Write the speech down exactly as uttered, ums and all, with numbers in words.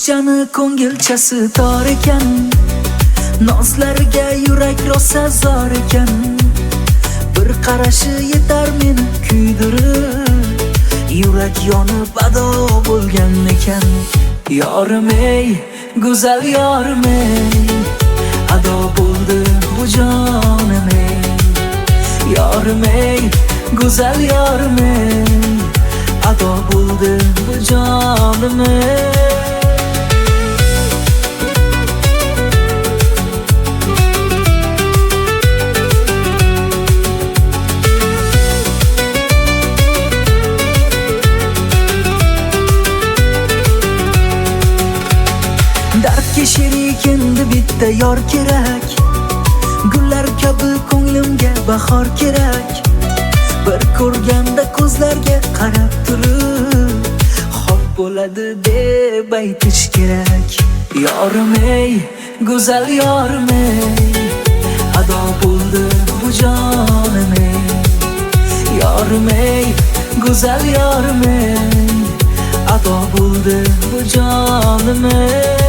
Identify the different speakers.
Speaker 1: Qizchani ko'ngilchasi tor ekan, nozlariga yurak rosa zor ekan. Bir qarashi yetar meni kuydirib, yurak yonib ado bo'lgan ekan. Yorim ey, go'zal yorim ey, ado bo'ldi bu jonim ey. Yorim ey, go'zal yorim ey, ado bo'ldi bu jonim ey. Dardga sherik endi bitta yor kerak, gullar kabi ko'nglimga bahor kerak. Bir ko'rganda ko'zlarga qarab turib, xo'p bo'ladi deb aytish kerak. Yorim ey, go'zal yorim ey, ado bo'ldi bu jonim ey. Yorim ey, go'zal yorim ey, ado bo'ldi bu jonim ey.